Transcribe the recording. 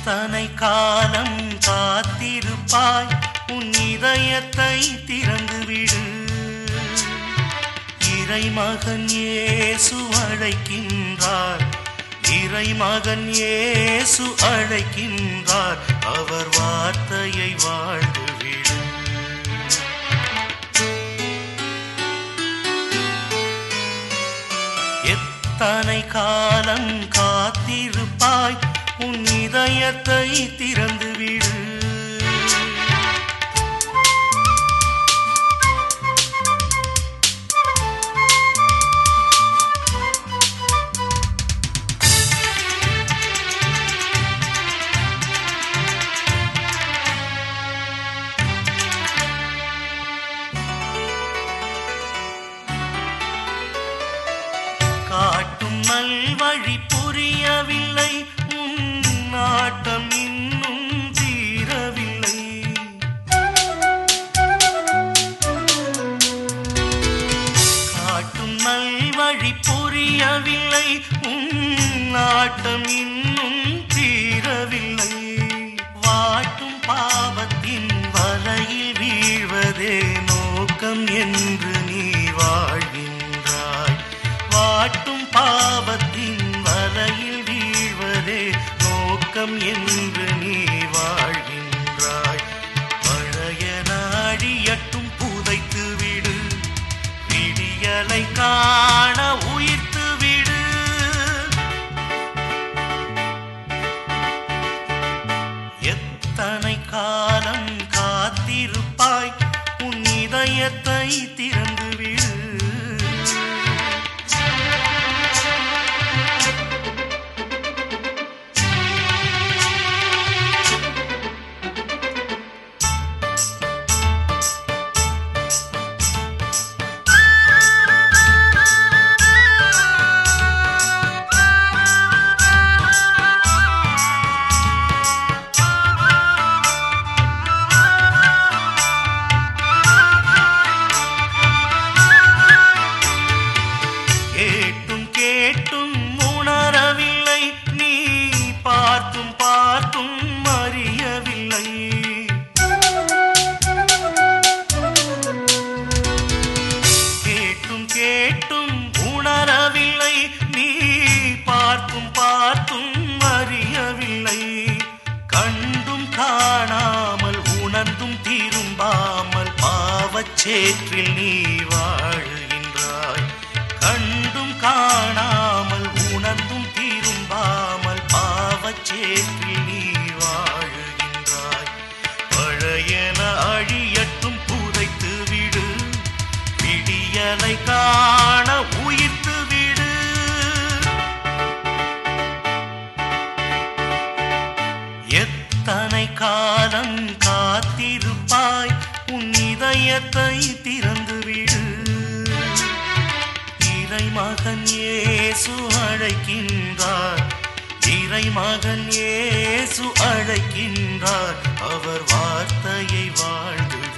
எத்தனை காலம் காத்திருப்பாய் உன் இதயத்தை திறந்துவிடு இறைமகன் இயேசு அழைக்கின்றார் இறைமகன் இயேசு அழைக்கின்றார் அவர் வார்த்தையை வாழ்ந்துவிடு எத்தனை காலம் காத்திருப்பாய் உன் இதயத்தை திறந்துவிடு காட்டும் நல்வழி புரியவில்லை உன் நாட்டம் இன்னும் தீரவில்லை காட்டும் நல்வழி புரியவில்லை உன் நாட்டம் இன்னும் தீரவில்லை வாட்டும் பாவத்தின் வலையில் வீழ்வதே நோக்கம் என்று நீ வாழ்கின்றாய் வாட்டும் பாவத்தின் வலையில் வீழ்வதே நோக்கம் என்று நீ வாழ்கின்றாய் பழைய நாடியட்டும் புதைத்து விடு விடியலை காண உயிர்த்து விடு எத்தனை காலம் காத்திருப்பாய் உன் இதயத்தை திறந்து விடு கேட்டும் உணரவில்லை நீ பார்த்தும் பார்த்தும் அறியவில்லை கேட்டும் கேட்டும் உணரவில்லை நீ பார்த்தும் பார்த்தும் அறியவில்லை கண்டும் காணாமல் உணர்ந்தும் திரும்பாமல் பாவச்சேற்றில் நீ வாழுகின்றாய் கண்டும் காணாமல் உணர்ந்தும் திரும்பாமல் பாவச்சேற்றில் நீ வாழுகின்றாய் பழையன அழியட்டும் புதைத்து விடு விடியலை காண உயிர்த்து விடு எத்தனை காலம் காத்திருப்பாய் உன் இதயத்தை திறந்துவிடு இறைமகன் இயேசு அழைக்கின்றார் இறைமகன் இயேசு அழைக்கின்றார் அவர் வார்த்தையை வாழ்ந்து